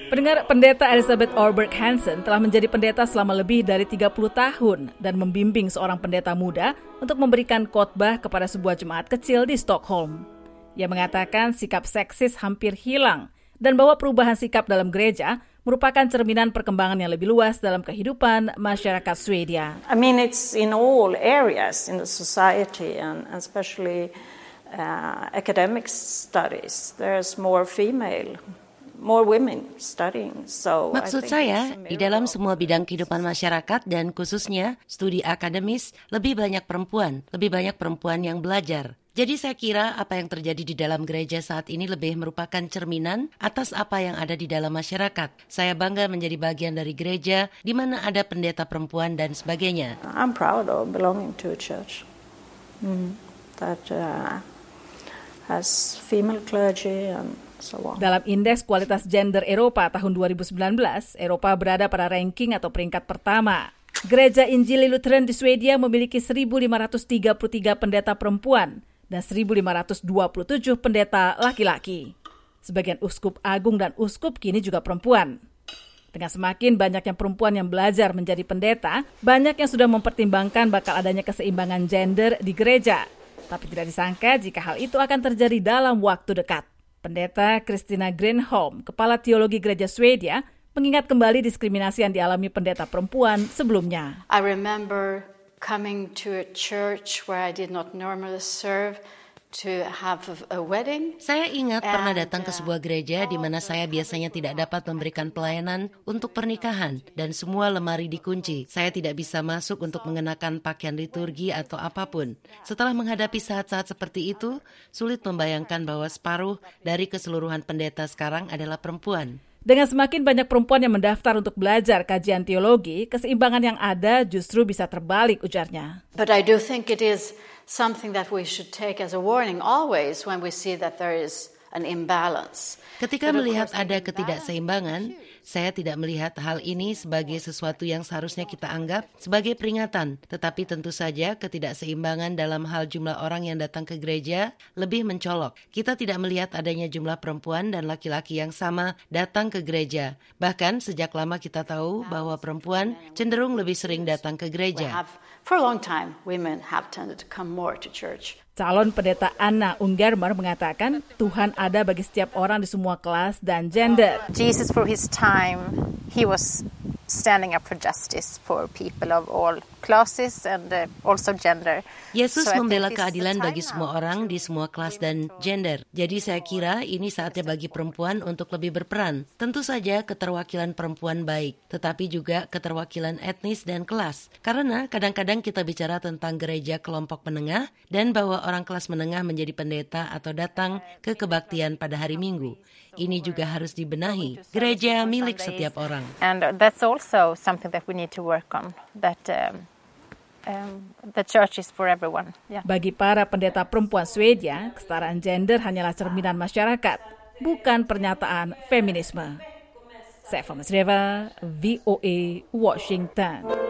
Pendengar, pendeta Elizabeth Orberg Hansen telah menjadi pendeta selama lebih dari 30 tahun dan membimbing seorang pendeta muda untuk memberikan khotbah kepada sebuah jemaat kecil di Stockholm. Ia mengatakan sikap seksis hampir hilang dan bahwa perubahan sikap dalam gereja merupakan cerminan perkembangan yang lebih luas dalam kehidupan masyarakat Swedia. I mean, it's in all areas in the society and especially academic studies. There's more women studying. So maksud saya, di dalam semua bidang kehidupan masyarakat dan khususnya studi akademis, lebih banyak perempuan yang belajar. Jadi saya kira apa yang terjadi di dalam gereja saat ini lebih merupakan cerminan atas apa yang ada di dalam masyarakat. Saya bangga menjadi bagian dari gereja di mana ada pendeta perempuan dan sebagainya. I'm proud of belonging to a church that has female clergy and so on. Dalam Indeks Kualitas Gender Eropa tahun 2019, Eropa berada pada ranking atau peringkat pertama. Gereja Injili Lutheran di Swedia memiliki 1.533 pendeta perempuan dan 1.527 pendeta laki-laki. Sebagian uskup agung dan uskup kini juga perempuan. Dengan semakin banyaknya perempuan yang belajar menjadi pendeta, banyak yang sudah mempertimbangkan bakal adanya keseimbangan gender di gereja. Tapi tidak disangka jika hal itu akan terjadi dalam waktu dekat. Pendeta Christina Grenholm, Kepala Teologi Gereja Swedia, mengingat kembali diskriminasi yang dialami pendeta perempuan sebelumnya. I remember coming to a church where I did not normally serve to have a wedding. Saya ingat pernah datang ke sebuah gereja di mana saya biasanya tidak dapat memberikan pelayanan untuk pernikahan dan semua lemari dikunci. Saya tidak bisa masuk untuk mengenakan pakaian liturgi atau apapun. Setelah menghadapi saat-saat seperti itu, sulit membayangkan bahwa separuh dari keseluruhan pendeta sekarang adalah perempuan. Dengan semakin banyak perempuan yang mendaftar untuk belajar kajian teologi, keseimbangan yang ada justru bisa terbalik, ujarnya. But I do think it is something that we should take as a warning always when we see that there is an imbalance. Ketika melihat ada ketidakseimbangan, saya tidak melihat hal ini sebagai sesuatu yang seharusnya kita anggap sebagai peringatan. Tetapi tentu saja ketidakseimbangan dalam hal jumlah orang yang datang ke gereja lebih mencolok. Kita tidak melihat adanya jumlah perempuan dan laki-laki yang sama datang ke gereja. Bahkan sejak lama kita tahu bahwa perempuan cenderung lebih sering datang ke gereja. For a long time, women have tended to come more to church. Calon pendeta Anna Ungermer mengatakan Tuhan ada bagi setiap orang di semua kelas dan gender. Jesus for his time, he was standing up for justice for people of all classes and also gender. Yesus membela keadilan bagi semua orang di semua kelas dan gender. Jadi saya kira ini saatnya bagi perempuan untuk lebih berperan. Tentu saja keterwakilan perempuan baik, tetapi juga keterwakilan etnis dan kelas. Karena kadang-kadang kita bicara tentang gereja kelompok menengah dan bahwa orang kelas menengah menjadi pendeta atau datang ke kebaktian pada hari Minggu. Ini juga harus dibenahi. Gereja milik setiap orang. And that's also something that we need to work on. That the church is for everyone. Yeah. Bagi para pendeta perempuan Swedia, kesetaraan gender hanyalah cerminan masyarakat, bukan pernyataan feminisme. Saya Masreva, VOA, Washington.